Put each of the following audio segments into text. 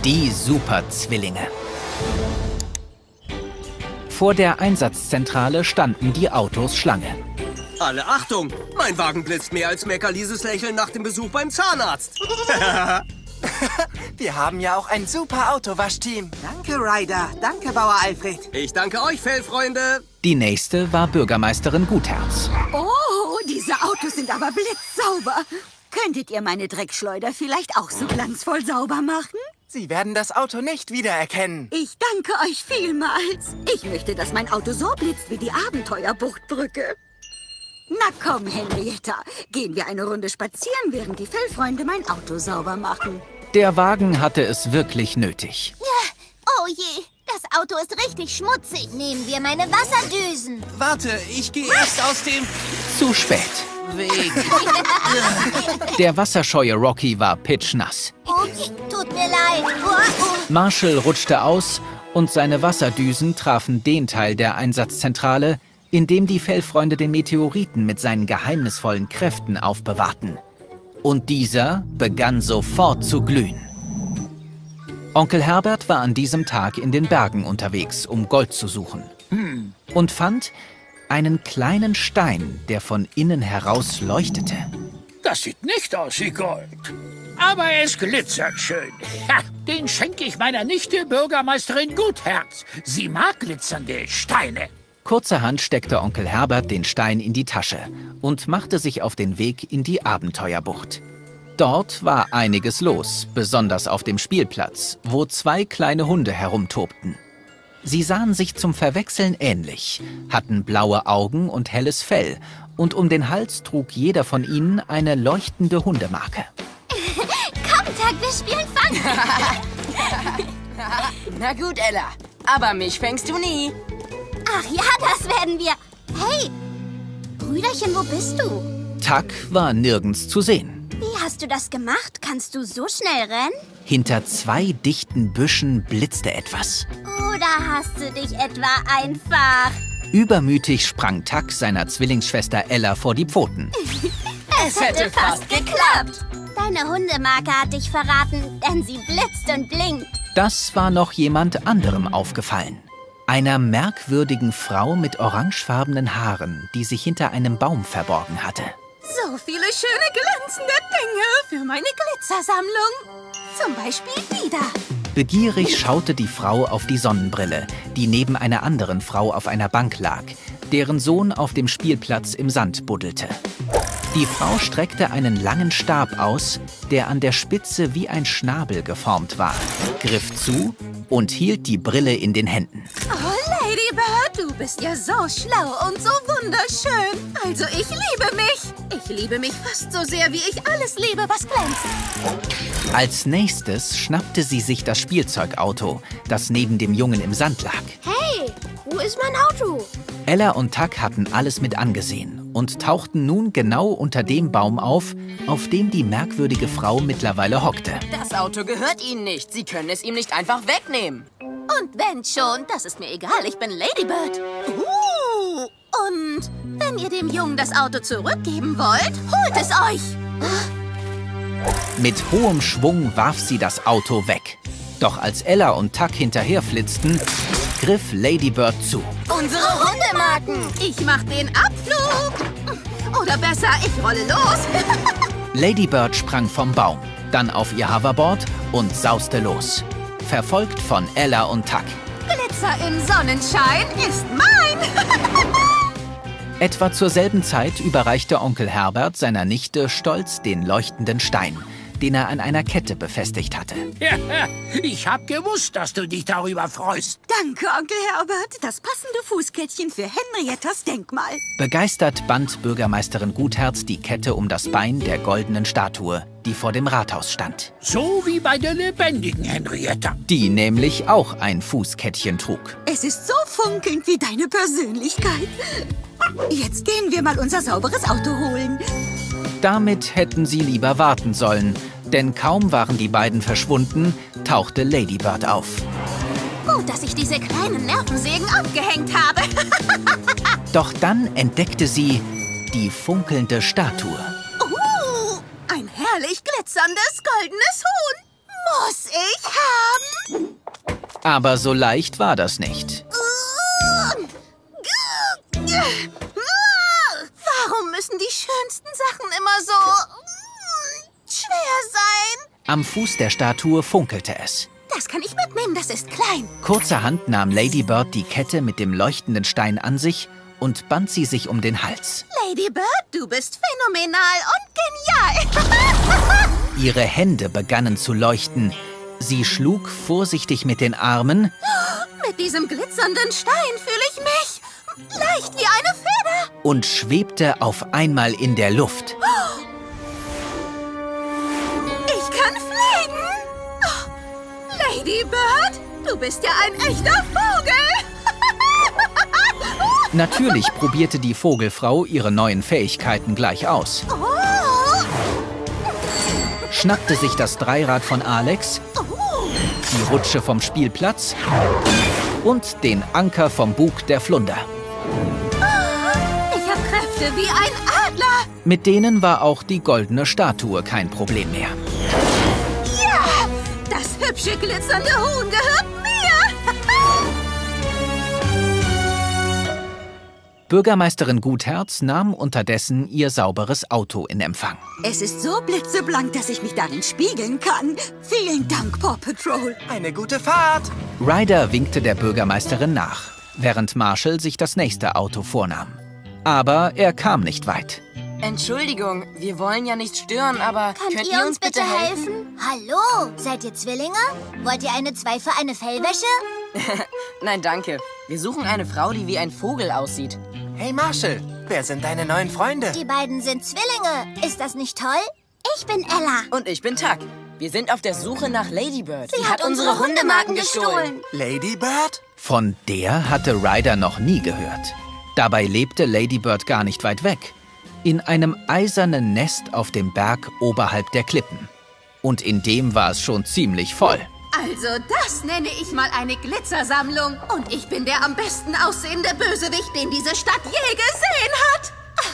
Die Superzwillinge. Vor der Einsatzzentrale standen die Autos Schlange. Alle Achtung! Mein Wagen blitzt mehr als Meckerlieses Lächeln nach dem Besuch beim Zahnarzt. Wir haben ja auch ein super Autowaschteam. Danke, Ryder. Danke, Bauer Alfred. Ich danke euch, Fellfreunde. Die nächste war Bürgermeisterin Gutherz. Oh, diese Autos sind aber blitzsauber. Könntet ihr meine Dreckschleuder vielleicht auch so glanzvoll sauber machen? Sie werden das Auto nicht wiedererkennen. Ich danke euch vielmals. Ich möchte, dass mein Auto so blitzt wie die Abenteuerbuchtbrücke. Na komm, Henrietta. Gehen wir eine Runde spazieren, während die Fellfreunde mein Auto sauber machen. Der Wagen hatte es wirklich nötig. Oh je, das Auto ist richtig schmutzig. Nehmen wir meine Wasserdüsen. Warte, ich gehe erst aus dem Zu spät. Weg. Der wasserscheue Rocky war pitschnass. Ups, tut mir leid. Marshall rutschte aus und seine Wasserdüsen trafen den Teil der Einsatzzentrale, in dem die Fellfreunde den Meteoriten mit seinen geheimnisvollen Kräften aufbewahrten. Und dieser begann sofort zu glühen. Onkel Herbert war an diesem Tag in den Bergen unterwegs, um Gold zu suchen. Und fand einen kleinen Stein, der von innen heraus leuchtete. Das sieht nicht aus wie Gold. Aber es glitzert schön. Ha, den schenke ich meiner Nichte Bürgermeisterin Gutherz. Sie mag glitzernde Steine. Kurzerhand steckte Onkel Herbert den Stein in die Tasche und machte sich auf den Weg in die Abenteuerbucht. Dort war einiges los, besonders auf dem Spielplatz, wo zwei kleine Hunde herumtobten. Sie sahen sich zum Verwechseln ähnlich, hatten blaue Augen und helles Fell, und um den Hals trug jeder von ihnen eine leuchtende Hundemarke. Komm, Tag, wir spielen Fang. Na gut, Ella, aber mich fängst du nie. Ach ja, das werden wir. Hey, Brüderchen, wo bist du? Tuck war nirgends zu sehen. Wie hast du das gemacht? Kannst du so schnell rennen? Hinter zwei dichten Büschen blitzte etwas. Oder hast du dich etwa einfach... Übermütig sprang Tuck seiner Zwillingsschwester Ella vor die Pfoten. Es hätte fast geklappt. Deine Hundemarke hat dich verraten, denn sie blitzt und blinkt. Das war noch jemand anderem aufgefallen. Einer merkwürdigen Frau mit orangefarbenen Haaren, die sich hinter einem Baum verborgen hatte. So viele schöne glänzende Dinge für meine Glitzersammlung. Zum Beispiel wieder. Begierig schaute die Frau auf die Sonnenbrille, die neben einer anderen Frau auf einer Bank lag, deren Sohn auf dem Spielplatz im Sand buddelte. Die Frau streckte einen langen Stab aus, der an der Spitze wie ein Schnabel geformt war, griff zu und hielt die Brille in den Händen. Oh, Ladybird, du bist ja so schlau und so wunderschön. Also ich liebe mich. Ich liebe mich fast so sehr, wie ich alles liebe, was glänzt. Als nächstes schnappte sie sich das Spielzeugauto, das neben dem Jungen im Sand lag. Hey, wo ist mein Auto? Ella und Tuck hatten alles mit angesehen und tauchten nun genau unter dem Baum auf dem die merkwürdige Frau mittlerweile hockte. Das Auto gehört Ihnen nicht. Sie können es ihm nicht einfach wegnehmen. Und wenn schon, das ist mir egal, ich bin Ladybird. Und wenn ihr dem Jungen das Auto zurückgeben wollt, holt es euch. Mit hohem Schwung warf sie das Auto weg. Doch als Ella und Tuck hinterherflitzten, griff Ladybird zu. Unsere Hundemarken. Ich mach den Abflug. Oder besser, ich rolle los. Ladybird sprang vom Baum, dann auf ihr Hoverboard und sauste los. Verfolgt von Ella und Tuck. Glitzer im Sonnenschein ist mein. Etwa zur selben Zeit überreichte Onkel Herbert seiner Nichte stolz den leuchtenden Stein, den er an einer Kette befestigt hatte. Ich hab gewusst, dass du dich darüber freust. Danke, Onkel Herbert. Das passende Fußkettchen für Henriettas Denkmal. Begeistert band Bürgermeisterin Gutherz die Kette um das Bein der goldenen Statue, die vor dem Rathaus stand. So wie bei der lebendigen Henrietta. Die nämlich auch ein Fußkettchen trug. Es ist so funkelnd wie deine Persönlichkeit. Jetzt gehen wir mal unser sauberes Auto holen. Damit hätten sie lieber warten sollen, denn kaum waren die beiden verschwunden, tauchte Ladybird auf. Gut, dass ich diese kleinen Nervensägen abgehängt habe. Doch dann entdeckte sie die funkelnde Statue. Ein herrlich glitzerndes goldenes Huhn. Muss ich haben? Aber so leicht war das nicht. Warum müssen die schönsten Sachen immer so schwer sein? Am Fuß der Statue funkelte es. Das kann ich mitnehmen, das ist klein. Kurzerhand nahm Lady Bird die Kette mit dem leuchtenden Stein an sich und band sie sich um den Hals. Lady Bird, du bist phänomenal und genial. Ihre Hände begannen zu leuchten. Sie schlug vorsichtig mit den Armen. Mit diesem glitzernden Stein fühle ich mich leicht wie eine Feder. Und schwebte auf einmal in der Luft. Ich kann fliegen. Oh, Lady Bird, du bist ja ein echter Vogel. Natürlich probierte die Vogelfrau ihre neuen Fähigkeiten gleich aus. Schnappte sich das Dreirad von Alex, die Rutsche vom Spielplatz und den Anker vom Bug der Flunder. Ich habe Kräfte wie ein Adler. Mit denen war auch die goldene Statue kein Problem mehr. Ja, das hübsche glitzernde Huhn gehört mir. Bürgermeisterin Gutherz nahm unterdessen ihr sauberes Auto in Empfang. Es ist so blitzeblank, dass ich mich darin spiegeln kann. Vielen Dank, Paw Patrol. Eine gute Fahrt. Ryder winkte der Bürgermeisterin nach, während Marshall sich das nächste Auto vornahm. Aber er kam nicht weit. Entschuldigung, wir wollen ja nicht stören, aber Könnt ihr uns bitte helfen? Hallo, seid ihr Zwillinge? Wollt ihr eine 2 für eine Fellwäsche? Nein, danke. Wir suchen eine Frau, die wie ein Vogel aussieht. Hey Marshall, wer sind deine neuen Freunde? Die beiden sind Zwillinge. Ist das nicht toll? Ich bin Ella. Und ich bin Tuck. Wir sind auf der Suche nach Lady Bird. Sie hat unsere Hundemarken gestohlen. Lady Bird? Von der hatte Ryder noch nie gehört. Dabei lebte Lady Bird gar nicht weit weg. In einem eisernen Nest auf dem Berg oberhalb der Klippen. Und in dem war es schon ziemlich voll. Also das nenne ich mal eine Glitzersammlung. Und ich bin der am besten aussehende Bösewicht, den diese Stadt je gesehen hat.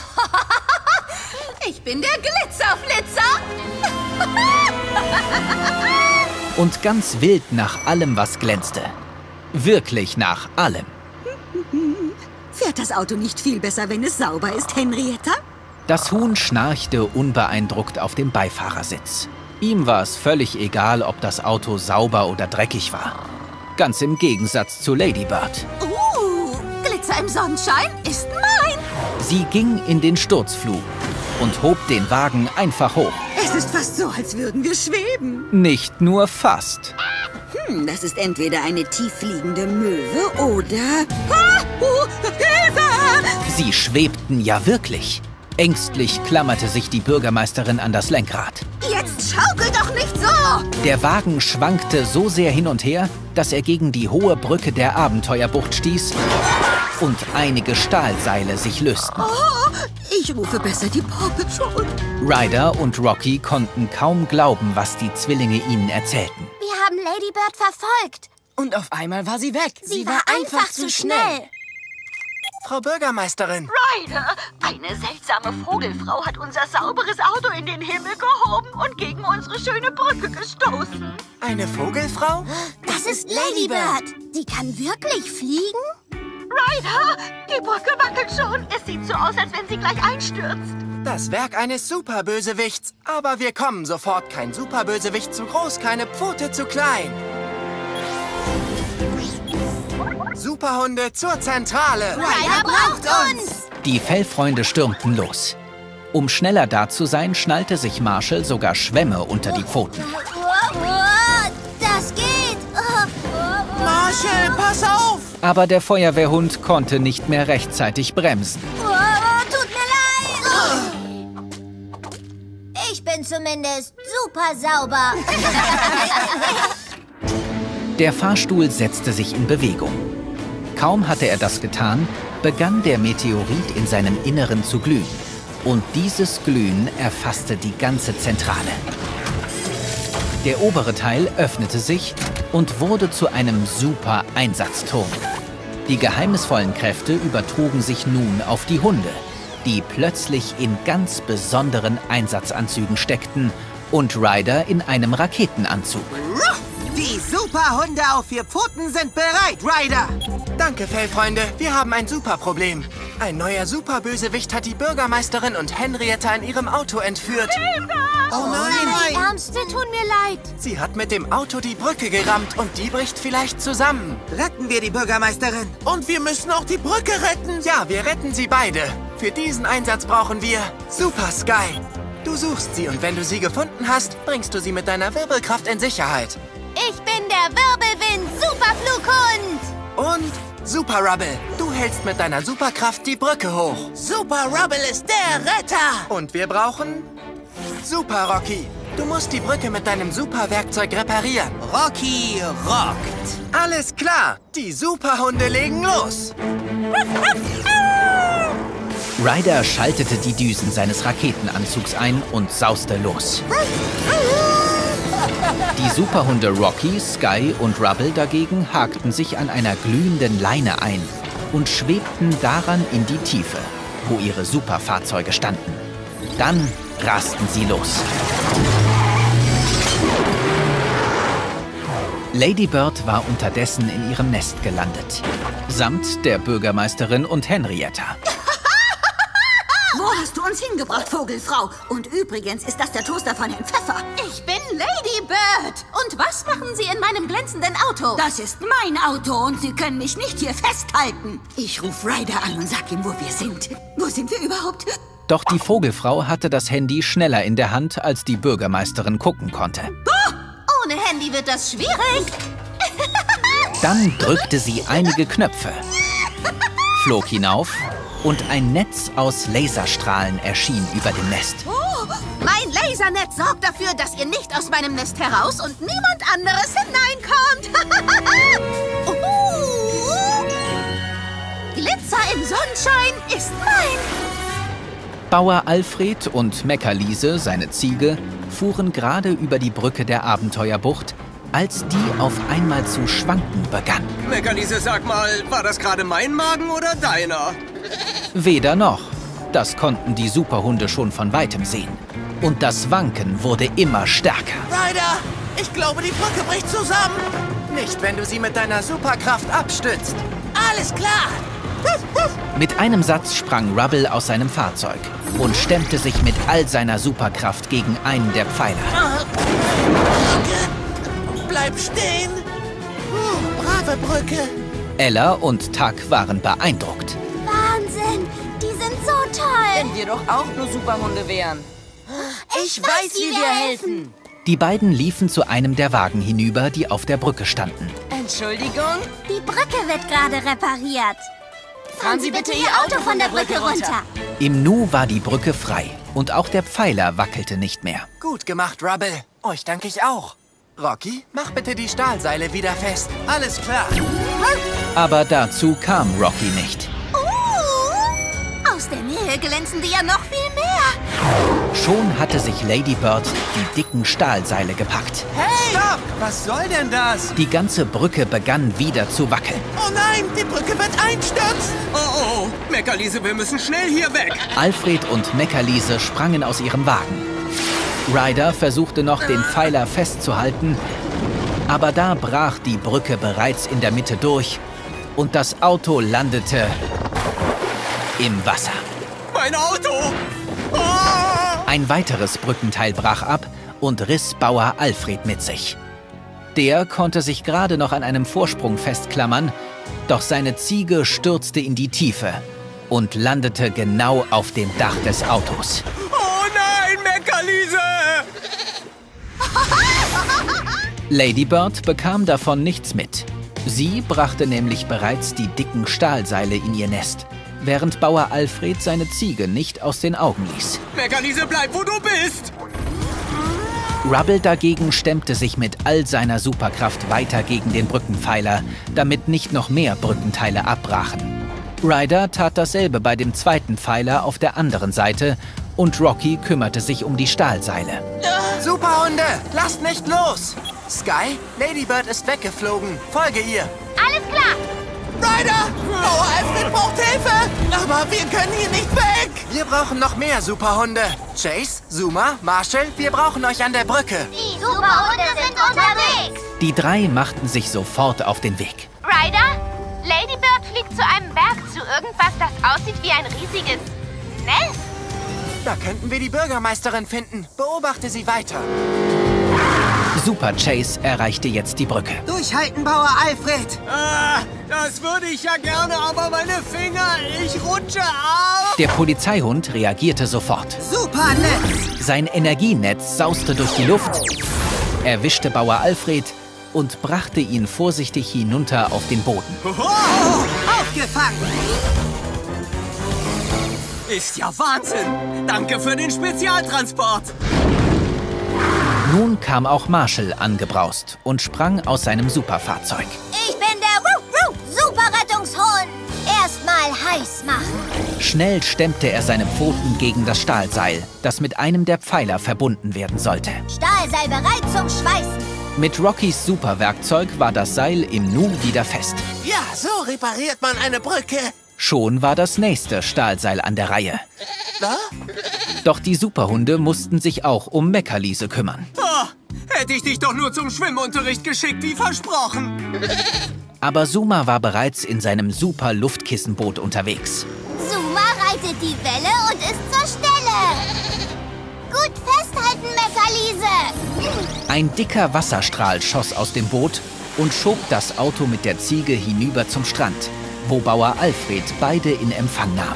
Ich bin der Glitzerflitzer. Und ganz wild nach allem, was glänzte. Wirklich nach allem. Fährt das Auto nicht viel besser, wenn es sauber ist, Henrietta? Das Huhn schnarchte unbeeindruckt auf dem Beifahrersitz. Ihm war es völlig egal, ob das Auto sauber oder dreckig war. Ganz im Gegensatz zu Lady Bird. Glitzer im Sonnenschein ist mein. Sie ging in den Sturzflug und hob den Wagen einfach hoch. Es ist fast so, als würden wir schweben. Nicht nur fast. Das ist entweder eine tieffliegende Möwe oder... Hilfe! Sie schwebten ja wirklich. Ängstlich klammerte sich die Bürgermeisterin an das Lenkrad. Jetzt schaukel doch nicht so! Der Wagen schwankte so sehr hin und her, dass er gegen die hohe Brücke der Abenteuerbucht stieß und einige Stahlseile sich lösten. Ich rufe besser die Paw Patrol. Ryder und Rocky konnten kaum glauben, was die Zwillinge ihnen erzählten. Wir haben Lady Bird verfolgt. Und auf einmal war sie weg. Sie war einfach zu schnell. Frau Bürgermeisterin. Ryder, eine seltsame Vogelfrau hat unser sauberes Auto in den Himmel gehoben und gegen unsere schöne Brücke gestoßen. Eine Vogelfrau? Das ist Lady Bird. Sie kann wirklich fliegen? Ryder, die Brücke wackelt schon. Es sieht so aus, als wenn sie gleich einstürzt. Das Werk eines Superbösewichts. Aber wir kommen sofort. Kein Superbösewicht zu groß, keine Pfote zu klein. Superhunde zur Zentrale. Ryder braucht uns. Die Fellfreunde stürmten los. Um schneller da zu sein, schnallte sich Marshall sogar Schwämme unter die Pfoten. Das geht. Marshall, pass auf! Aber der Feuerwehrhund konnte nicht mehr rechtzeitig bremsen. Tut mir leid. Ich bin zumindest super sauber. Der Fahrstuhl setzte sich in Bewegung. Kaum hatte er das getan, begann der Meteorit in seinem Inneren zu glühen. Und dieses Glühen erfasste die ganze Zentrale. Der obere Teil öffnete sich und wurde zu einem Super-Einsatzturm. Die geheimnisvollen Kräfte übertrugen sich nun auf die Hunde, die plötzlich in ganz besonderen Einsatzanzügen steckten und Ryder in einem Raketenanzug. Die Superhunde auf 4 Pfoten sind bereit, Ryder! Danke, Fellfreunde. Wir haben ein Superproblem. Ein neuer Superbösewicht hat die Bürgermeisterin und Henrietta in ihrem Auto entführt. Oh nein! Ärmste tun mir leid. Sie hat mit dem Auto die Brücke gerammt und die bricht vielleicht zusammen. Retten wir die Bürgermeisterin. Und wir müssen auch die Brücke retten. Ja, wir retten sie beide. Für diesen Einsatz brauchen wir Super Sky. Du suchst sie und wenn du sie gefunden hast, bringst du sie mit deiner Wirbelkraft in Sicherheit. Ich bin der Wirbelwind Superflughund. Und Super Rubble. Du hältst mit deiner Superkraft die Brücke hoch. Super Rubble ist der Retter. Und wir brauchen Super Rocky. Du musst die Brücke mit deinem Superwerkzeug reparieren. Rocky rockt. Alles klar. Die Superhunde legen los. Ryder schaltete die Düsen seines Raketenanzugs ein und sauste los. Die Superhunde Rocky, Sky und Rubble dagegen hakten sich an einer glühenden Leine ein und schwebten daran in die Tiefe, wo ihre Superfahrzeuge standen. Dann rasten sie los. Lady Bird war unterdessen in ihrem Nest gelandet, samt der Bürgermeisterin und Henrietta. Wo hast du uns hingebracht, Vogelfrau? Und übrigens ist das der Toaster von Herrn Pfeffer. Ich bin Lady Bird. Und was machen Sie in meinem glänzenden Auto? Das ist mein Auto und Sie können mich nicht hier festhalten. Ich rufe Ryder an und sag ihm, wo wir sind. Wo sind wir überhaupt? Doch die Vogelfrau hatte das Handy schneller in der Hand, als die Bürgermeisterin gucken konnte. Ohne Handy wird das schwierig. Dann drückte sie einige Knöpfe, flog hinauf und ein Netz aus Laserstrahlen erschien über dem Nest. Oh, mein Lasernetz sorgt dafür, dass ihr nicht aus meinem Nest heraus und niemand anderes hineinkommt. Glitzer im Sonnenschein ist mein. Bauer Alfred und Meckerliese, seine Ziege, fuhren gerade über die Brücke der Abenteuerbucht, als die auf einmal zu schwanken begann. Meckerliese, sag mal, war das gerade mein Magen oder deiner? Weder noch. Das konnten die Superhunde schon von weitem sehen. Und das Wanken wurde immer stärker. Ryder, ich glaube, die Brücke bricht zusammen. Nicht, wenn du sie mit deiner Superkraft abstützt. Alles klar. Mit einem Satz sprang Rubble aus seinem Fahrzeug und stemmte sich mit all seiner Superkraft gegen einen der Pfeiler. Brücke, bleib stehen. Brave Brücke. Ella und Tuck waren beeindruckt. Wahnsinn, die sind so toll. Wenn wir doch auch nur Superhunde wären. Ich weiß, wie wir helfen. Die beiden liefen zu einem der Wagen hinüber, die auf der Brücke standen. Entschuldigung? Die Brücke wird gerade repariert. Fahren Sie bitte Ihr Auto von der Brücke runter. Im Nu war die Brücke frei und auch der Pfeiler wackelte nicht mehr. Gut gemacht, Rubble. Euch danke ich auch. Rocky, mach bitte die Stahlseile wieder fest. Alles klar. Aber dazu kam Rocky nicht. Aus der Nähe glänzen die ja noch viel mehr. Schon hatte sich Lady Bird die dicken Stahlseile gepackt. Hey! Stopp! Was soll denn das? Die ganze Brücke begann wieder zu wackeln. Oh nein, die Brücke wird einstürzen. Oh, Meckerliese, wir müssen schnell hier weg. Alfred und Meckerliese sprangen aus ihrem Wagen. Ryder versuchte noch, den Pfeiler festzuhalten, aber da brach die Brücke bereits in der Mitte durch und das Auto landete im Wasser. Mein Auto! Oh! Ein weiteres Brückenteil brach ab und riss Bauer Alfred mit sich. Der konnte sich gerade noch an einem Vorsprung festklammern, doch seine Ziege stürzte in die Tiefe und landete genau auf dem Dach des Autos. Oh nein, Meckerliese! Lady Bird bekam davon nichts mit. Sie brachte nämlich bereits die dicken Stahlseile in ihr Nest, während Bauer Alfred seine Ziege nicht aus den Augen ließ. Meckerliese, bleib, wo du bist! Rubble dagegen stemmte sich mit all seiner Superkraft weiter gegen den Brückenpfeiler, damit nicht noch mehr Brückenteile abbrachen. Ryder tat dasselbe bei dem zweiten Pfeiler auf der anderen Seite und Rocky kümmerte sich um die Stahlseile. Superhunde, lasst nicht los! Sky, Lady Bird ist weggeflogen. Folge ihr. Alles klar. Ryder! Bauer Alfred braucht Hilfe! Aber wir können hier nicht weg! Wir brauchen noch mehr Superhunde. Chase, Zuma, Marshall, wir brauchen euch an der Brücke. Die Superhunde sind unterwegs. Die drei machten sich sofort auf den Weg. Ryder, Ladybird fliegt zu einem Berg, zu irgendwas, das aussieht wie ein riesiges Nest. Da könnten wir die Bürgermeisterin finden. Beobachte sie weiter. Super Chase erreichte jetzt die Brücke. Durchhalten, Bauer Alfred! Das würde ich ja gerne, aber meine Finger, ich rutsche auf! Der Polizeihund reagierte sofort. Super Netz! Sein Energienetz sauste durch die Luft, erwischte Bauer Alfred und brachte ihn vorsichtig hinunter auf den Boden. Aufgefangen! Ist ja Wahnsinn! Danke für den Spezialtransport! Nun kam auch Marshall angebraust und sprang aus seinem Superfahrzeug. Ich bin der Superrettungshund. Erstmal heiß machen. Schnell stemmte er seine Pfoten gegen das Stahlseil, das mit einem der Pfeiler verbunden werden sollte. Stahlseil bereit zum Schweißen. Mit Rockys Superwerkzeug war das Seil im Nu wieder fest. Ja, so repariert man eine Brücke. Schon war das nächste Stahlseil an der Reihe. Na? Doch die Superhunde mussten sich auch um Meckerliese kümmern. Oh, hätte ich dich doch nur zum Schwimmunterricht geschickt, wie versprochen. Aber Zuma war bereits in seinem Super-Luftkissenboot unterwegs. Zuma reitet die Welle und ist zur Stelle. Gut festhalten, Meckerliese. Ein dicker Wasserstrahl schoss aus dem Boot und schob das Auto mit der Ziege hinüber zum Strand, wo Bauer Alfred beide in Empfang nahm.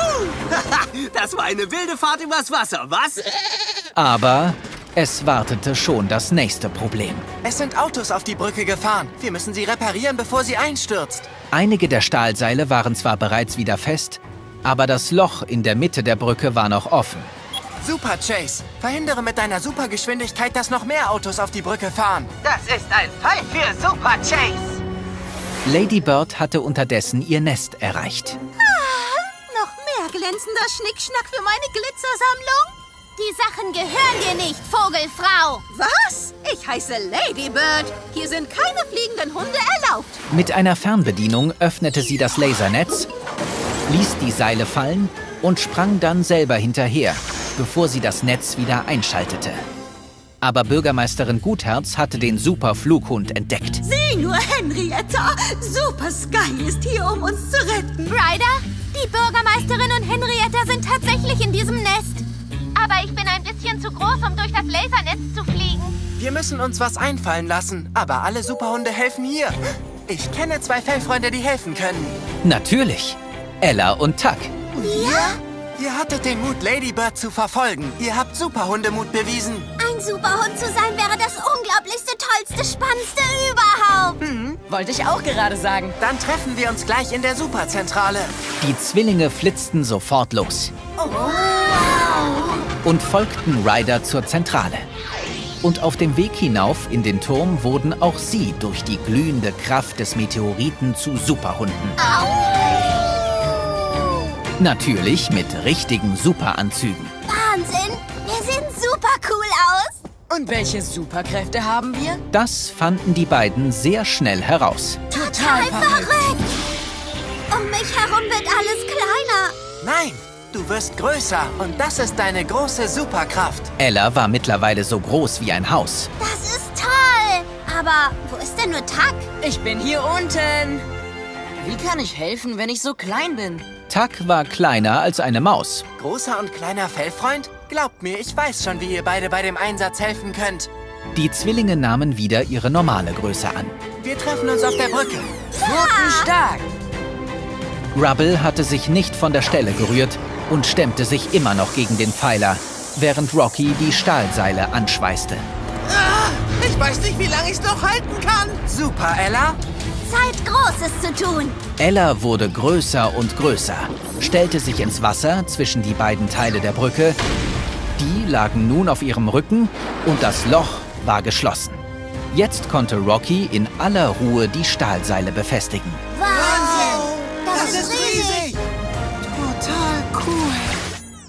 Das war eine wilde Fahrt übers Wasser, was? Aber es wartete schon das nächste Problem. Es sind Autos auf die Brücke gefahren. Wir müssen sie reparieren, bevor sie einstürzt. Einige der Stahlseile waren zwar bereits wieder fest, aber das Loch in der Mitte der Brücke war noch offen. Super Chase, verhindere mit deiner Supergeschwindigkeit, dass noch mehr Autos auf die Brücke fahren. Das ist ein Fall für Super Chase! Ladybird hatte unterdessen ihr Nest erreicht. Noch mehr glänzender Schnickschnack für meine Glitzersammlung? Die Sachen gehören dir nicht, Vogelfrau. Was? Ich heiße Ladybird. Hier sind keine fliegenden Hunde erlaubt. Mit einer Fernbedienung öffnete sie das Lasernetz, ließ die Seile fallen und sprang dann selber hinterher, bevor sie das Netz wieder einschaltete. Aber Bürgermeisterin Gutherz hatte den Superflughund entdeckt. Sieh nur, Henrietta! Super Sky ist hier, um uns zu retten. Ryder, die Bürgermeisterin und Henrietta sind tatsächlich in diesem Nest. Aber ich bin ein bisschen zu groß, um durch das Lasernetz zu fliegen. Wir müssen uns was einfallen lassen, aber alle Superhunde helfen hier. Ich kenne 2 Fellfreunde, die helfen können. Natürlich, Ella und Tuck. Ja? Ihr hattet den Mut, Ladybird zu verfolgen. Ihr habt Superhundemut bewiesen. Ein Superhund zu sein wäre das unglaublichste, tollste, spannendste überhaupt. Wollte ich auch gerade sagen. Dann treffen wir uns gleich in der Superzentrale. Die Zwillinge flitzten sofort los und folgten Ryder zur Zentrale. Und auf dem Weg hinauf in den Turm wurden auch sie durch die glühende Kraft des Meteoriten zu Superhunden. Natürlich mit richtigen Superanzügen. Wahnsinn, wir sehen super cool aus. Und welche Superkräfte haben wir? Das fanden die beiden sehr schnell heraus. Total verrückt. Um mich herum wird alles kleiner. Nein, du wirst größer und das ist deine große Superkraft. Ella war mittlerweile so groß wie ein Haus. Das ist toll. Aber wo ist denn nur Tuck? Ich bin hier unten. Wie kann ich helfen, wenn ich so klein bin? Tuck war kleiner als eine Maus. Großer und kleiner Fellfreund? Glaubt mir, ich weiß schon, wie ihr beide bei dem Einsatz helfen könnt. Die Zwillinge nahmen wieder ihre normale Größe an. Wir treffen uns auf der Brücke. Pfotenstark. Rubble hatte sich nicht von der Stelle gerührt und stemmte sich immer noch gegen den Pfeiler, während Rocky die Stahlseile anschweißte. Ich weiß nicht, wie lange ich es noch halten kann. Super, Ella. Zeit, Großes zu tun. Ella wurde größer und größer, stellte sich ins Wasser zwischen die beiden Teile der Brücke. Die lagen nun auf ihrem Rücken und das Loch war geschlossen. Jetzt konnte Rocky in aller Ruhe die Stahlseile befestigen. Wahnsinn! Das ist riesig! Total cool.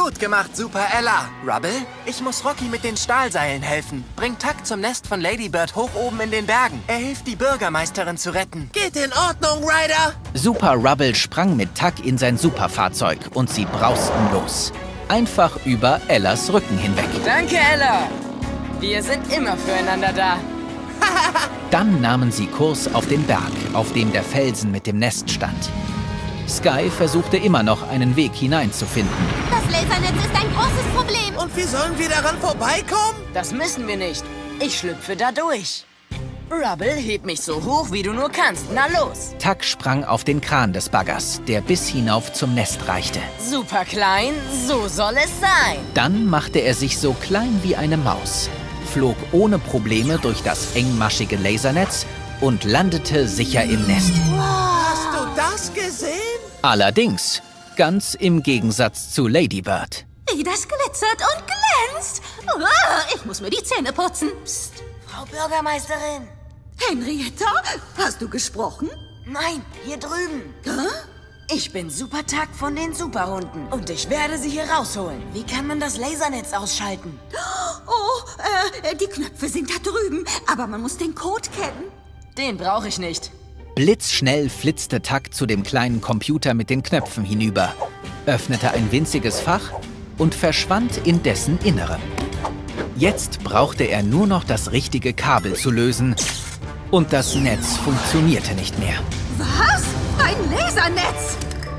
Gut gemacht, Super Ella. Rubble, ich muss Rocky mit den Stahlseilen helfen. Bring Tuck zum Nest von Ladybird hoch oben in den Bergen. Er hilft, die Bürgermeisterin zu retten. Geht in Ordnung, Ryder. Super Rubble sprang mit Tuck in sein Superfahrzeug und sie brausten los. Einfach über Ellas Rücken hinweg. Danke, Ella. Wir sind immer füreinander da. Dann nahmen sie Kurs auf den Berg, auf dem der Felsen mit dem Nest stand. Sky versuchte immer noch, einen Weg hineinzufinden. Das Lasernetz ist ein großes Problem. Und wie sollen wir daran vorbeikommen? Das müssen wir nicht. Ich schlüpfe da durch. Rubble, heb mich so hoch, wie du nur kannst. Na los. Tuck sprang auf den Kran des Baggers, der bis hinauf zum Nest reichte. Super klein, so soll es sein. Dann machte er sich so klein wie eine Maus, flog ohne Probleme durch das engmaschige Lasernetz und landete sicher im Nest. Hast du das gesehen? Allerdings, ganz im Gegensatz zu Ladybird. Wie das glitzert und glänzt. Ich muss mir die Zähne putzen. Psst. Frau Bürgermeisterin. Henrietta, hast du gesprochen? Nein, hier drüben. Ich bin Super Tuck von den Superhunden und ich werde sie hier rausholen. Wie kann man das Lasernetz ausschalten? Oh, die Knöpfe sind da drüben, aber man muss den Code kennen. Den brauche ich nicht. Blitzschnell flitzte Tuck zu dem kleinen Computer mit den Knöpfen hinüber, öffnete ein winziges Fach und verschwand in dessen Innerem. Jetzt brauchte er nur noch das richtige Kabel zu lösen und das Netz funktionierte nicht mehr. Was? Ein Lasernetz?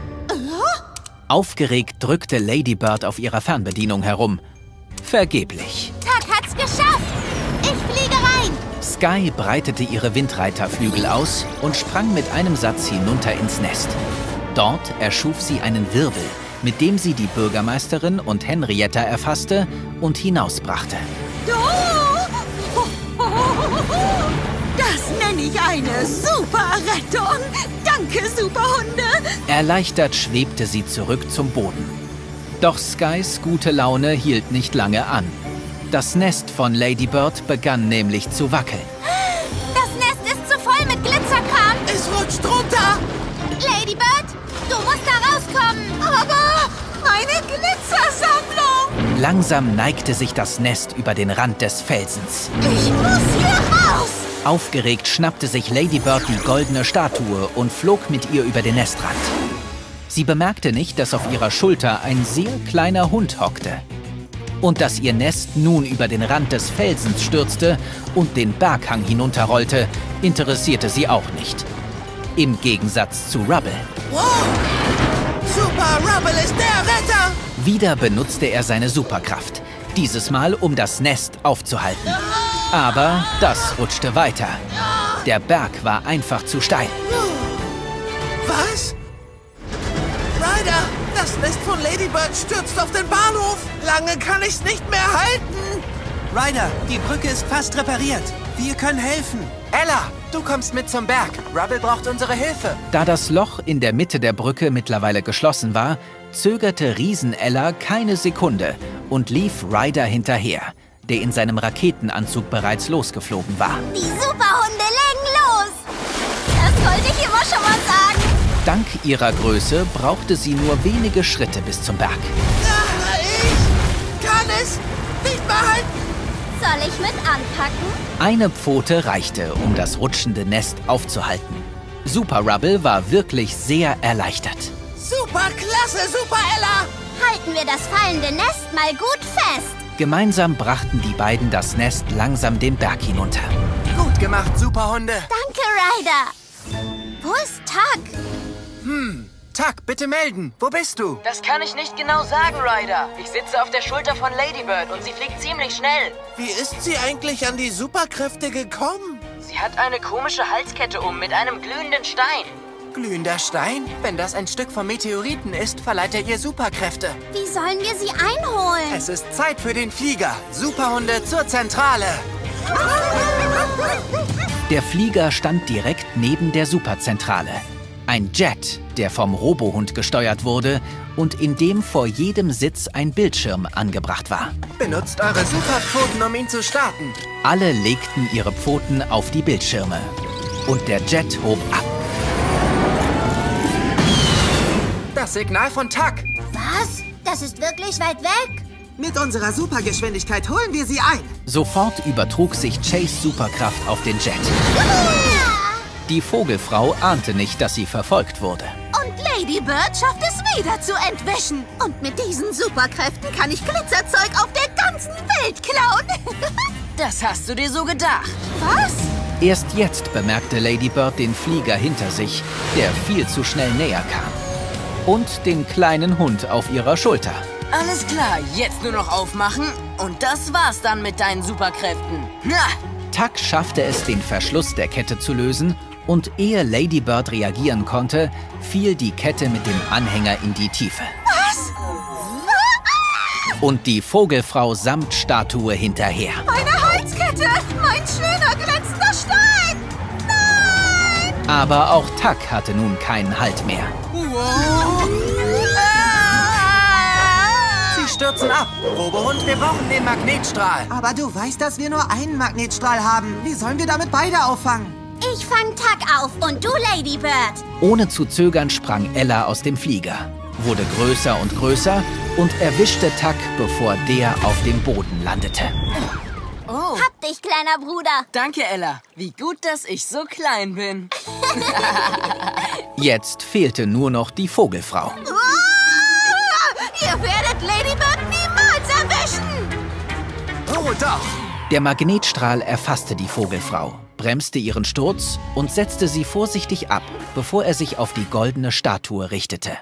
Aufgeregt drückte Ladybird auf ihrer Fernbedienung herum. Vergeblich. Tuck hat's geschafft. Ich fliege rein. Sky breitete ihre Windreiterflügel aus und sprang mit einem Satz hinunter ins Nest. Dort erschuf sie einen Wirbel, mit dem sie die Bürgermeisterin und Henrietta erfasste und hinausbrachte. Das nenne ich eine Super-Rettung. Danke, Superhunde. Erleichtert schwebte sie zurück zum Boden. Doch Skys gute Laune hielt nicht lange an. Das Nest von Ladybird begann nämlich zu wackeln. Das Nest ist zu voll mit Glitzerkram. Es rutscht runter. Ladybird, du musst da rauskommen. Aber meine Glitzersammlung. Langsam neigte sich das Nest über den Rand des Felsens. Ich muss hier raus. Aufgeregt schnappte sich Ladybird die goldene Statue und flog mit ihr über den Nestrand. Sie bemerkte nicht, dass auf ihrer Schulter ein sehr kleiner Hund hockte. Und dass ihr Nest nun über den Rand des Felsens stürzte und den Berghang hinunterrollte, interessierte sie auch nicht. Im Gegensatz zu Rubble. Wow! Super Rubble ist der Retter! Wieder benutzte er seine Superkraft, dieses Mal um das Nest aufzuhalten. Aber das rutschte weiter. Der Berg war einfach zu steil. Was? Ryder, das Nest von Ladybird stürzt auf den Bahnhof. Lange kann ich's nicht mehr halten. Ryder, die Brücke ist fast repariert. Wir können helfen. Ella, du kommst mit zum Berg. Rubble braucht unsere Hilfe. Da das Loch in der Mitte der Brücke mittlerweile geschlossen war, zögerte Riesen-Ella keine Sekunde und lief Ryder hinterher, der in seinem Raketenanzug bereits losgeflogen war. Die Superhunde legen los. Das wollte ich immer schon mal sagen. Dank ihrer Größe brauchte sie nur wenige Schritte bis zum Berg. Ich kann es nicht mehr halten. Soll ich mit anpacken? Eine Pfote reichte, um das rutschende Nest aufzuhalten. Super Rubble war wirklich sehr erleichtert. Super klasse, Super Ella. Halten wir das fallende Nest mal gut fest. Gemeinsam brachten die beiden das Nest langsam den Berg hinunter. Gut gemacht, Superhunde. Danke, Ryder. Wo ist Tuck? Tuck, bitte melden. Wo bist du? Das kann ich nicht genau sagen, Ryder. Ich sitze auf der Schulter von Ladybird und sie fliegt ziemlich schnell. Wie ist sie eigentlich an die Superkräfte gekommen? Sie hat eine komische Halskette mit einem glühenden Stein. Glühender Stein? Wenn das ein Stück vom Meteoriten ist, verleiht er ihr Superkräfte. Wie sollen wir sie einholen? Es ist Zeit für den Flieger. Superhunde zur Zentrale. Der Flieger stand direkt neben der Superzentrale. Ein Jet, der vom Robohund gesteuert wurde und in dem vor jedem Sitz ein Bildschirm angebracht war. Benutzt eure Superpfoten, um ihn zu starten. Alle legten ihre Pfoten auf die Bildschirme. Und der Jet hob ab. Das Signal von Tuck. Was? Das ist wirklich weit weg. Mit unserer Supergeschwindigkeit holen wir sie ein. Sofort übertrug sich Chase Superkraft auf den Jet. Die Vogelfrau ahnte nicht, dass sie verfolgt wurde. Und Lady Bird schafft es wieder zu entwischen. Und mit diesen Superkräften kann ich Glitzerzeug auf der ganzen Welt klauen. Das hast du dir so gedacht. Was? Erst jetzt bemerkte Lady Bird den Flieger hinter sich, der viel zu schnell näher kam. Und den kleinen Hund auf ihrer Schulter. Alles klar, jetzt nur noch aufmachen. Und das war's dann mit deinen Superkräften. Na! Tuck schaffte es, den Verschluss der Kette zu lösen, und ehe Lady Bird reagieren konnte, fiel die Kette mit dem Anhänger in die Tiefe. Was? Und die Vogelfrau samt Statue hinterher. Meine Halskette! Mein schöner, glänzender Stein! Nein! Aber auch Tuck hatte nun keinen Halt mehr. Sie stürzen ab. Robohund, wir brauchen den Magnetstrahl. Aber du weißt, dass wir nur einen Magnetstrahl haben. Wie sollen wir damit beide auffangen? Ich fang Tuck auf und du, Lady Bird. Ohne zu zögern sprang Ella aus dem Flieger, wurde größer und größer und erwischte Tuck, bevor der auf dem Boden landete. Oh. Hab dich, kleiner Bruder. Danke, Ella. Wie gut, dass ich so klein bin. Jetzt fehlte nur noch die Vogelfrau. Ihr werdet Lady Bird niemals erwischen. Oh, doch. Der Magnetstrahl erfasste die Vogelfrau, bremste ihren Sturz und setzte sie vorsichtig ab, bevor er sich auf die goldene Statue richtete.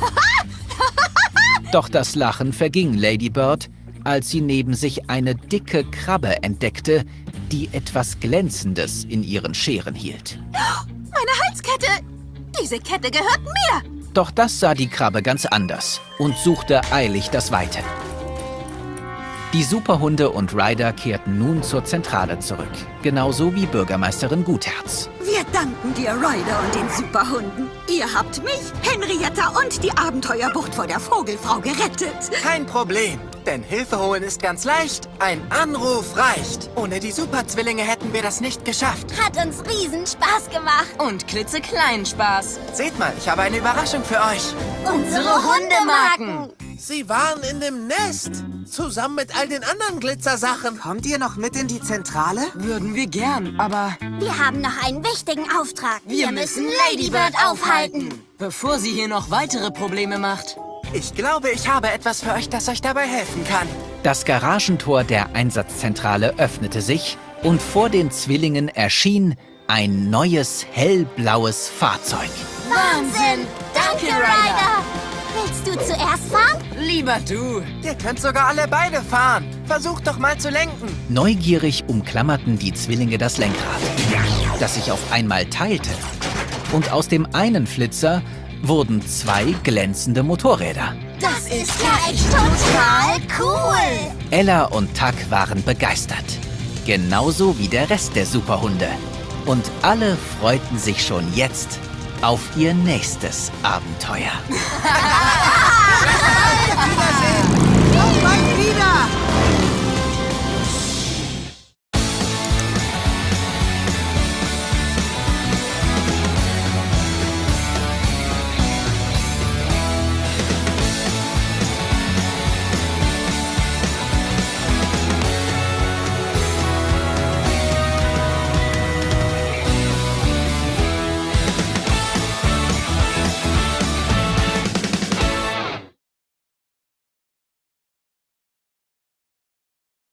Doch das Lachen verging Lady Bird, als sie neben sich eine dicke Krabbe entdeckte, die etwas Glänzendes in ihren Scheren hielt. Meine Halskette. Diese Kette gehört mir. Doch das sah die Krabbe ganz anders und suchte eilig das Weite. Die Superhunde und Ryder kehrten nun zur Zentrale zurück, genauso wie Bürgermeisterin Gutherz. Wir danken dir, Ryder und den Superhunden. Ihr habt mich, Henrietta und die Abenteuerbucht vor der Vogelfrau gerettet. Kein Problem, denn Hilfe holen ist ganz leicht. Ein Anruf reicht. Ohne die Superzwillinge hätten wir das nicht geschafft. Hat uns riesen Spaß gemacht. Und klitzekleinen Spaß. Seht mal, ich habe eine Überraschung für euch. Unsere Hundemarken. Sie waren in dem Nest. Zusammen mit all den anderen Glitzersachen. Kommt ihr noch mit in die Zentrale? Würden wir gern, aber Wir haben noch einen wichtigen Auftrag. Wir müssen Lady Bird aufhalten. Bevor sie hier noch weitere Probleme macht. Ich glaube, ich habe etwas für euch, das euch dabei helfen kann. Das Garagentor der Einsatzzentrale öffnete sich und vor den Zwillingen erschien ein neues hellblaues Fahrzeug. Wahnsinn. Danke, Ryder. Willst du zuerst fahren? Lieber du. Ihr könnt sogar alle beide fahren. Versucht doch mal zu lenken. Neugierig umklammerten die Zwillinge das Lenkrad, das sich auf einmal teilte. Und aus dem einen Flitzer wurden 2 glänzende Motorräder. Das ist ja echt total cool. Ella und Tuck waren begeistert. Genauso wie der Rest der Superhunde. Und alle freuten sich schon jetzt auf ihr nächstes Abenteuer.